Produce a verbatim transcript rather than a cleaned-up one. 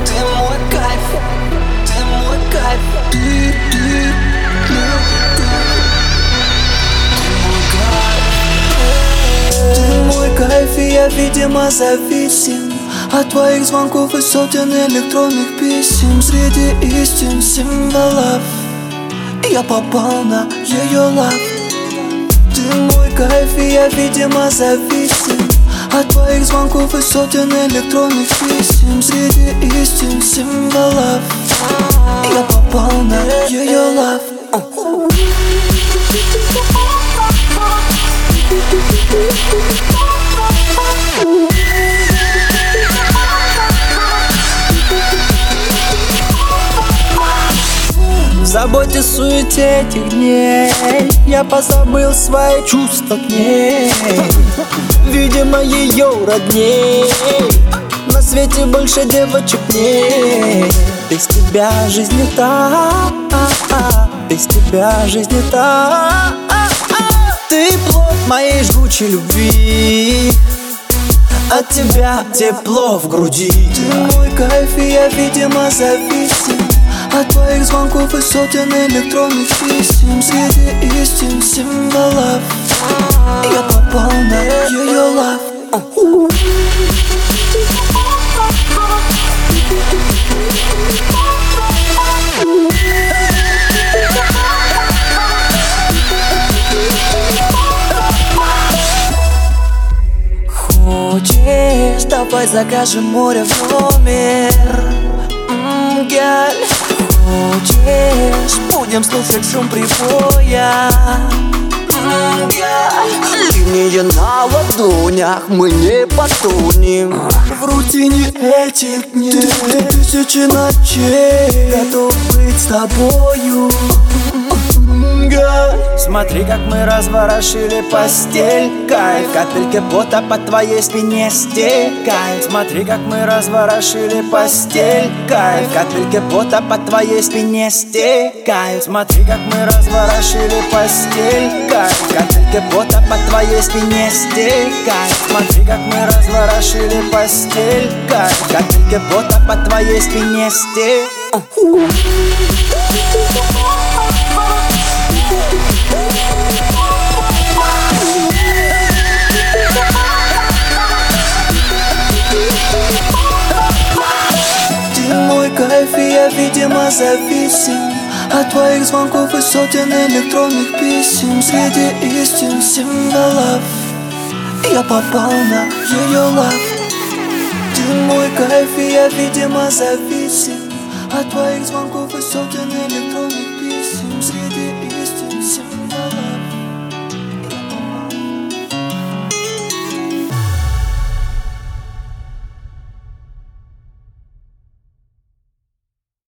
Ты мой кайф, ты мой кайф. Ты, ты, мой кайф. Ты мой кайф, и я, видимо, зависим от твоих звонков и сотен электронных писем. Среди истин символов я попал на ее лав. Ты мой кайф, и я, видимо, зависим от твоих звонков и сотен электронных писем. Среди истин символов я попал на ее лав. В заботе, суете этих дней я позабыл свои чувства к ней. Видимо, ее родней на свете больше девочек нет. Без тебя жизнь не та, без тебя жизнь не та. Ты плод моей жгучей любви, от тебя тепло в груди. Ты мой кайф, и я, видимо, зависим от твоих звонков и сотен электронных писем. Среди истин символов я попал на ее лав. Хочешь, давай закажем море в номер. М-м, Галь, хочешь, будем слушать шум прибоя. М-м, Галь, линии на ладонях, мы не потонем в рутине этих дней. Ты тысячи ночей готов быть с тобою. Смотри, как мы разворошили постель, кайф. Капельки пота по твоей спине стекает. Смотри, как мы разворошили постель, кайф. Капельки пота по твоей спине стекает. Смотри, как мы разворошили постель, кайф. Капельки пота по твоей спине стекает. Смотри, как мы разворошили постель, кайф. Капельки пота по твоей спине стекает. Ты мой кайф, и я, видимо, зависим от твоих звонков и сотен электронных писем. Среди истин символов я попал на ее лав. Ты мой кайф, и я, видимо, зависим от твоих звонков и сотен электронных писем. Среди истин